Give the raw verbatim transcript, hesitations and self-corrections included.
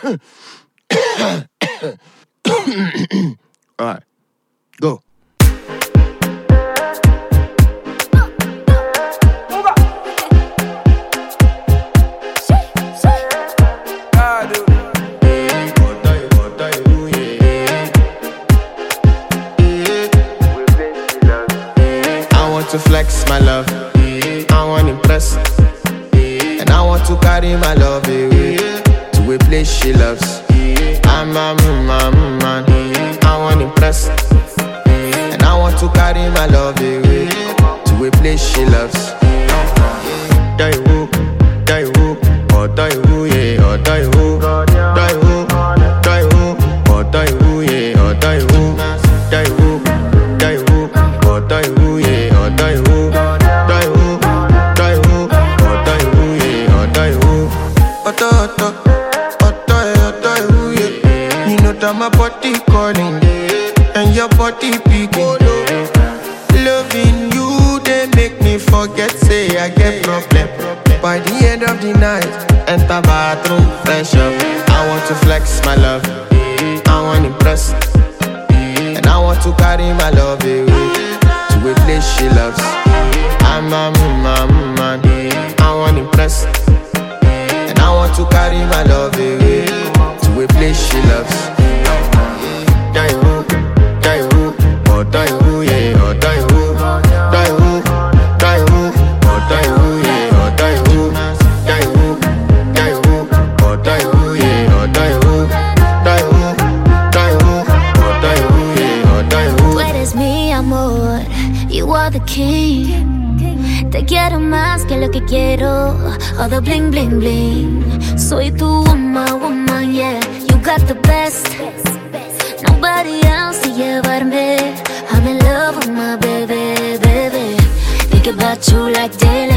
Alright, go. To flex my love, I want impress, and I want to carry my love away to a place she loves. I'm a man, man, I want impress, and I want to carry my love away to a place she loves. Die who, die who, or die who, yeah, or die who, die who, die who, or die who, yeah, or die who, die who, die who, or die who, yeah. Die who, die who, die who, or die who, yeah, or die who. Otto, Otto, Otto, Otto, who, yeah. You know that my body calling, and your body picking. Loving you, they make me forget, say I get problem. By the end of the night, enter bathroom, fresh up. I want to flex my love, I want impress, and I want to carry my love away to a place she loves. I'm a man, man, I want impress, and I want to carry my love away to a place she loves. Die who, die who, or die who, yeah, or die who, die who, die who, or die who, yeah, or die who, die who, die who, or die who, yeah, or die who, die who, die who, or die who, yeah, or die who. Tú eres mi amor. You are the king. Te quiero más que lo que quiero. All the bling bling bling. Soy tu woman, woman, yeah. You got the best. Nobody else to llevarme. I'm in love with my baby, baby. Think about you like daily.